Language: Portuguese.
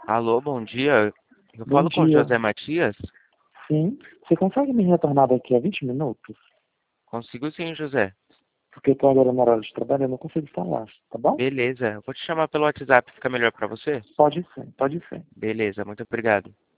Alô, bom dia. Eu Bom falo com o dia. José Matias? Sim. Você consegue me retornar daqui a 20 minutos? Consigo sim, José. Porque eu tô agora no horário de trabalho e eu não consigo falar, tá bom? Beleza. Eu vou te chamar pelo WhatsApp, fica melhor para você? Pode ser, pode ser. Beleza, muito obrigado.